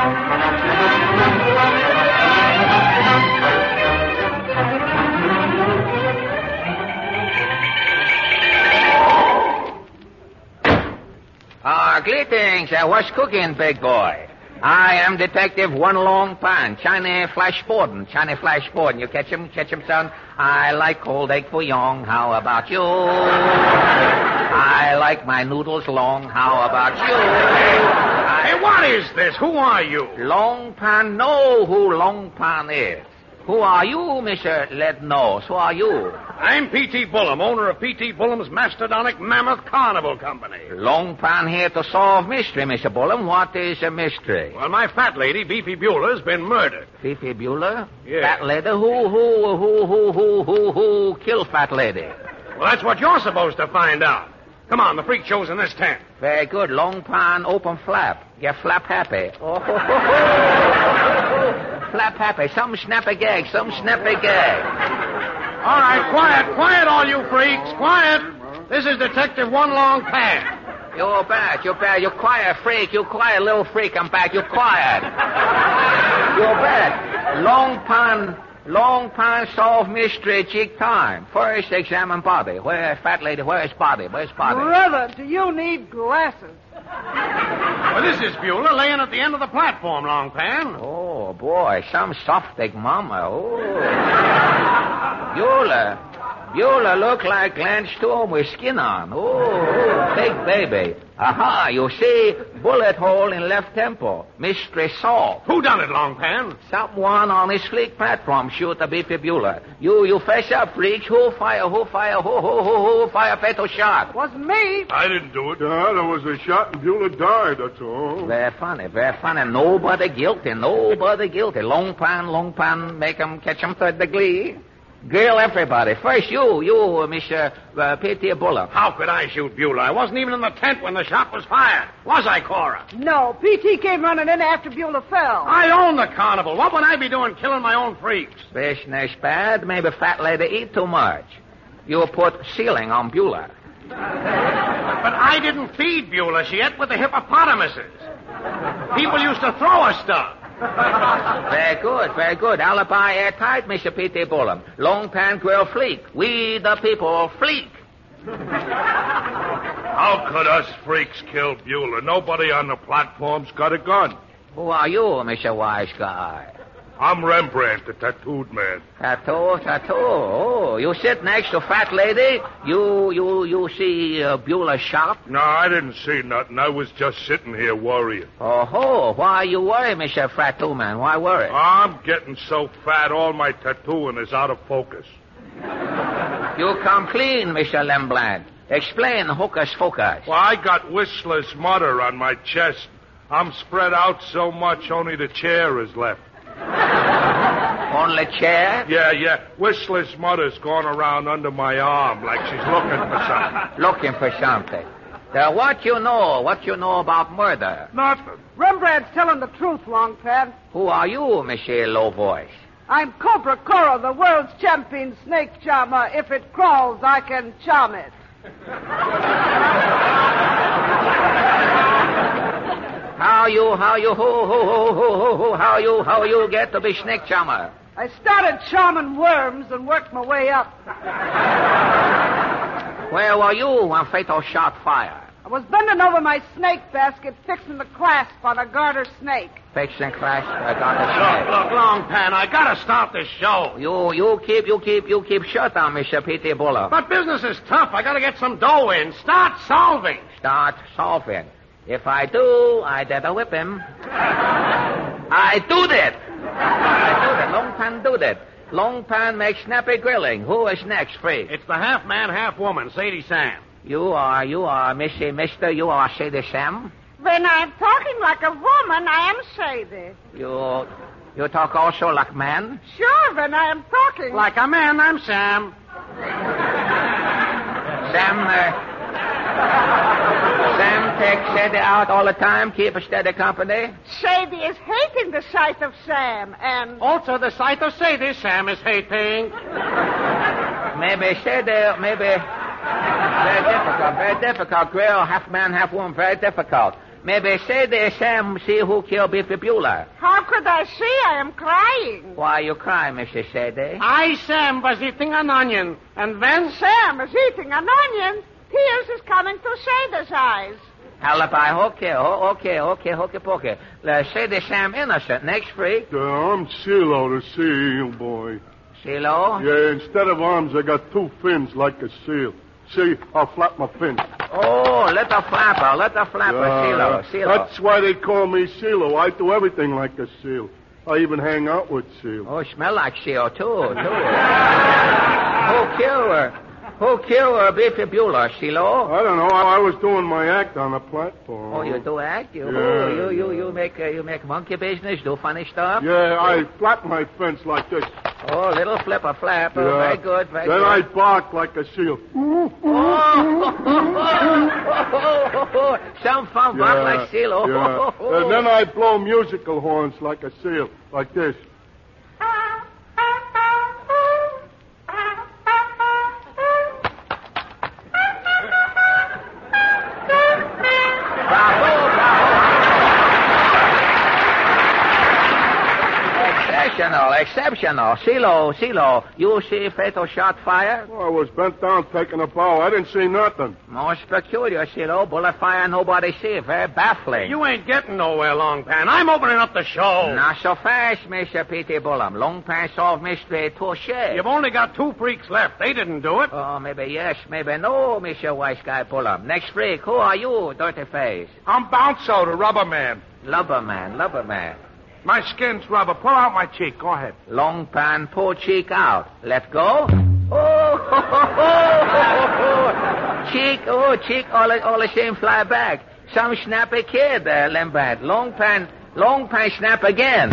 Ah, greetings. Uh, what's cooking, big boy? I am Detective One Long Pan. China Flash Borden. China Flash Borden. You catch him? Catch him, son? I like cold egg fouillon. How about you? I like my noodles long. How about you? Hey, what is this? Who are you? Long Pan know who Long Pan is. Who are you, Mister Let Nose? Who are you? I'm P T Bullum, owner of P T Bullum's Mastodonic Mammoth Carnival Company. Long Pan here to solve mystery, Mister Bullum. What is a mystery? Well, my fat lady, Beefy Beulah's been murdered. Beefy Beulah? Yeah. Fat lady? Who, who, who, who, who, who, who killed fat lady? Well, that's what you're supposed to find out. Come on, the freak show's in this tent. Very good. Long Pan, open flap. Get flap happy. Oh, flap happy. Some snap a gag. Some snap a gag. All right, quiet, quiet, all you freaks. Quiet. This is Detective One Long Pan. You're bad. You're bad. You're quiet, freak. You quiet, little freak. I'm back. You're quiet. You're bad. Long Pan... Long Pan solve mystery jig time. First examine body. Where's fat lady? Where's body? Where's body? Brother, do you need glasses? Well, this is Beulah laying at the end of the platform, Long Pan. Oh, boy. Some soft egg mama. Oh. Beulah. Beulah look like Glenn Storm with skin on. Oh, big baby. Aha, you see, bullet hole in left temple. Mystery solved. Who done it, Long Pan? Someone on his fleet platform shoot a Beefy Beulah. You, you face up, freaks. Who fire, who fire, who, who, who, who fire fatal shot? Wasn't me. I didn't do it. Uh, there was a shot and Beulah died, that's all. Very funny, very funny. Nobody guilty, nobody guilty. Long Pan, Long Pan, make 'em catch 'em third degree. Grill everybody. First you, you, uh, Mister Uh, P T Buller. How could I shoot Beulah? I wasn't even in the tent when the shot was fired. Was I, Cora? No, P T came running in after Beulah fell. I own the carnival. What would I be doing killing my own freaks? Business bad. Maybe fat lady eat too much. You put ceiling on Beulah. But I didn't feed Beulah. She ate with the hippopotamuses. People used to throw her stuff. Very good, very good. Alibi airtight, Mister P T Bullum. Long pan grill fleek. We the people fleek. How could us freaks kill Beulah? Nobody on the platform's got a gun. Who are you, Mister Wise Guy? I'm Rembrandt, the tattooed man. Tattoo, tattoo. Oh, you sit next to fat lady. You, you, you see uh, Beulah shot? No, I didn't see nothing. I was just sitting here worrying. Oh, ho. Why you worry, Mister Tattoo Man? Why worry? I'm getting so fat, all my tattooing is out of focus. You come clean, Mister Rembrandt. Explain hocus pocus. Well, I got Whistler's mother on my chest. I'm spread out so much, only the chair is left. Only chair? Yeah, yeah. Whistler's mother's going around under my arm like she's looking for something. Looking for something. Uh, what you know? What you know about murder? Nothing. Rembrandt's telling the truth, Longpan. Who are you, Monsieur Low Voice? I'm Cobra Cora, the world's champion snake charmer. If it crawls, I can charm it. How you, how you, who, who, who, who, who, who, how you, how you get to be snake charmer? I started charming worms and worked my way up. Where were you when Fatal shot fire? I was bending over my snake basket, fixing the clasp on a garter snake. Fixing clasp, I got a Look, look, Longpan, I gotta stop this show. You, you keep, you keep, you keep shut down, Mister P T Buller. But business is tough. I gotta get some dough in. Start solving. Start solving. If I do, I better whip him. I do that. I do that. Long Pan do that. Long Pan makes snappy grilling. Who is next, freak? It's the half man, half woman, Sadie Sam. You are, you are, Missy, Mister, you are Sadie Sam? When I'm talking like a woman, I am Sadie. You, you talk also like man? Sure, when I am talking. Like a man, I'm Sam. Sam, uh, Sam takes Sadie out all the time, keep a steady company. Sadie is hating the sight of Sam, and... Also, the sight of Sadie, Sam is hating. Maybe Sadie, maybe... Very difficult, very difficult. Grill, half man, half woman, very difficult. Maybe Sadie, Sam, see who killed Beefy Beulah. How could I see? I am crying. Why you cry, Missus Sadie? I, Sam, was eating an onion, and then... Sam is eating an onion. Tears is coming to Sadie's eyes. Alibi, okay, oh, okay, okay, hokey pokey. Uh, Sadie Sam innocent. Next freak. Uh, I'm CeeLo, the seal boy. CeeLo? Yeah, instead of arms, I got two fins like a seal. See, I'll flap my fins. Oh, little flapper, little flapper, Uh, CeeLo, CeeLo. That's why they call me CeeLo. I do everything like a seal. I even hang out with seal. Oh, smell like seal, too, too. Who killed her? Who killed her, Beefy Beulah, CeeLo? I don't know. I, I was doing my act on the platform. Oh, you do act? You, Yeah. oh, you, you, you make, uh, you make monkey business, do funny stuff? Yeah, I flap my fins like this. Oh, little flipper flap. Oh, Yeah. very good, very then good. I bark like a seal. Oh, some fun bark like seal. Oh, yeah. And then I blow musical horns like a seal, like this. Exceptional, exceptional. CeeLo, CeeLo, you see Fatal shot fire? Oh, I was bent down taking a bow. I didn't see nothing. Most peculiar, CeeLo. Bullet fire, nobody see. Very baffling. You ain't getting nowhere, Longpan. I'm opening up the show. Not so fast, Mister P T Bullum. Long pan solved mystery touche. You've only got two freaks left. They didn't do it. Oh, maybe yes, maybe no, Mister Wise Guy Bullum. Next freak, who are you, dirty face? I'm Bounco, the rubber man. Lubber man, lubber man. My skin's rubber. Pull out my cheek. Go ahead. Long pan, pull cheek out. Let go. Oh, ho, ho, ho, ho, ho. Cheek, oh, cheek, all, all the same fly back. Some snappy kid, uh, Lembad. Long pan, long pan snap again.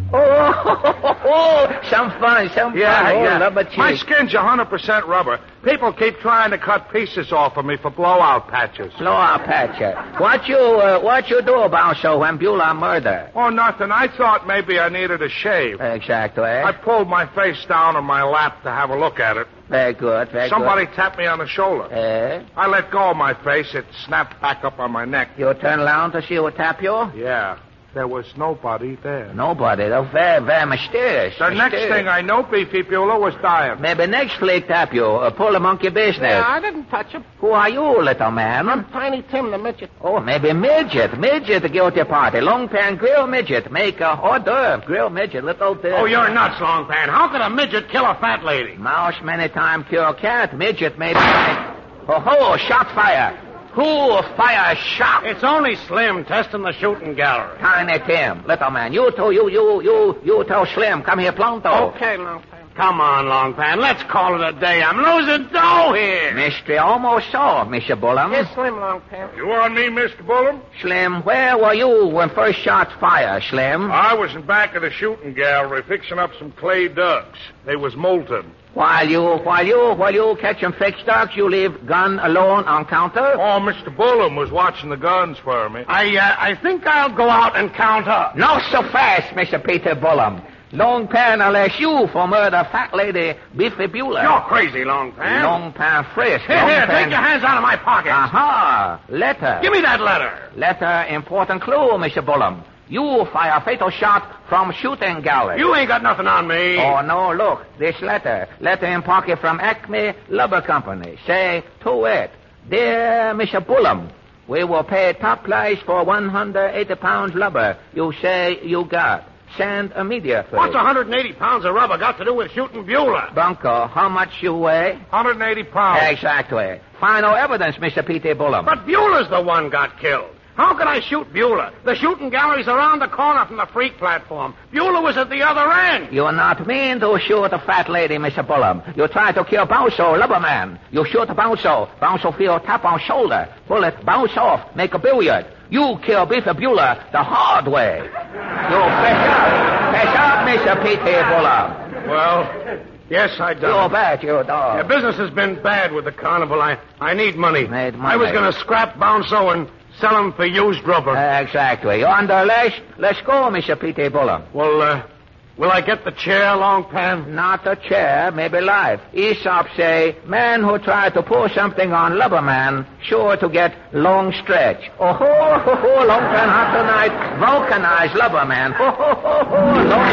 Oh, some fun, some Yeah, fun. Oh, yeah. rubber cheek. My skin's one hundred percent rubber. People keep trying to cut pieces off of me for blowout patches. Blowout patcher. What you, uh, what you do about so when Beulah murder? Oh, nothing. I thought maybe I needed a shave. Exactly. I pulled my face down on my lap to have a look at it. Very good, very Somebody good. tapped me on the shoulder. Eh? I let go of my face. It snapped back up on my neck. You turn around to see who tap you? Yeah. There was nobody there. Nobody. They're very, very mysterious. The next mysterious. thing I know, Beefy Beulah was dying. Maybe next fleet tap you. Uh, pull the monkey business. Yeah, I didn't touch him. Who are you, little man? I'm Tiny Tim, the midget. Oh, maybe midget. Midget, the guilty party. Long pan grill midget. Make a hors d'oeuvre. Grill midget. Little... Uh, Oh, you're nuts, Long Pan. How could a midget kill a fat lady? Mouse many time cure cat. Midget maybe... Oh, ho, shot fire. Who fire shot? It's only Slim testing the shooting gallery. Tiny Tim. Little man. You two, you, you, you, you tell Slim. Come here pronto. Okay, Long Pan. Come on, Long Pan. Let's call it a day. I'm losing dough here. Mystery almost solved, Mister Bullum. Yes, Slim, Long Pan. You on me, Mister Bullum? Slim, where were you when first shots fire, Slim? I was in back of the shooting gallery fixing up some clay ducks. They was molten. While you, while you, while you catching fixed ducks, you leave gun alone on counter? Oh, Mister Bullum was watching the guns for me. I, uh, I think I'll go out and count up. Not so fast, Mister Peter Bullum. Long Pan unless you for murder fat lady Biffy Beulah. You're crazy, Long Pan. Long Pan frisk. Here, Long here, pan... take your hands out of my pockets. Aha, letter. Give me that letter. Letter, important clue, Mister Bullum. You fire fatal shot from shooting gallery. You ain't got nothing on me. Oh, no, look, this letter. Letter in pocket from Acme Lumber Company. Say to it, dear Mister Bullum, we will pay top price for one hundred eighty pounds lumber you say you got. Send immediately. What's one hundred eighty pounds of rubber got to do with shooting Beulah? Bunko, how much you weigh? one hundred eighty pounds. Exactly. Final evidence, Mister Peter Bullum. But Beulah's the one got killed. How can I shoot Beulah? The shooting gallery's around the corner from the freak platform. Beulah was at the other end. You not mean to shoot a fat lady, Mister Bullum. You try to kill Bounso, Lubberman. You shoot Bounso. Bounso feel tap on shoulder. Bullet bounce off, make a billiard. You kill Biffy Beulah the hard way. You fess up. Fess up, Mister Peter Bullum. Well, yes, I done. You bet you dog. Yeah, business has been bad with the carnival. I, I need money. Need money. I was going to scrap Bounso and sell him for used rubber. Exactly. You under let's, let's go, Mister Peter Bullum. Well, uh, will I get the chair, Long Pan? Not a chair, maybe life. Aesop say, man who try to pull something on Lubberman, sure to get long stretch. Oh, ho, ho, ho, Long Pan hot tonight, vulcanized Lubberman. Ho, ho, ho, ho, long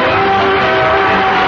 stretch.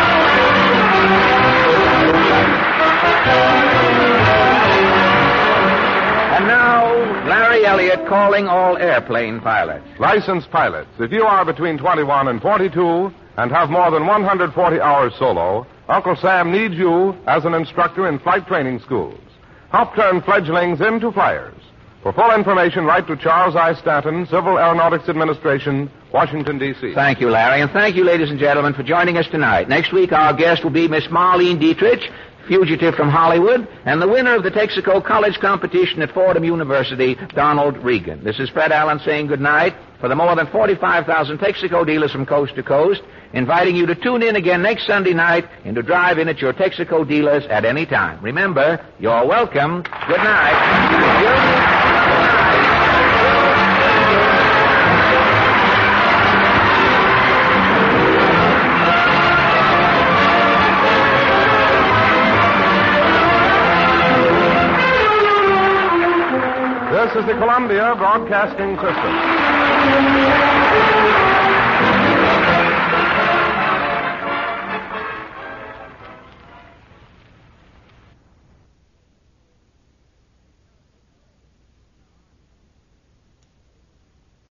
And now, Larry Elliott calling all airplane pilots. Licensed pilots, if you are between twenty-one and forty-two and have more than one hundred forty hours solo, Uncle Sam needs you as an instructor in flight training schools. Help turn fledglings into flyers. For full information, write to Charles I. Stanton, Civil Aeronautics Administration, Washington, D C Thank you, Larry, and thank you, ladies and gentlemen, for joining us tonight. Next week, our guest will be Miss Marlene Dietrich, fugitive from Hollywood, and the winner of the Texaco College competition at Fordham University, Donald Regan. This is Fred Allen saying good night for the more than forty-five thousand Texaco dealers from coast to coast, inviting you to tune in again next Sunday night and to drive in at your Texaco dealers at any time. Remember, you're welcome. Good night. This is the Columbia Broadcasting System.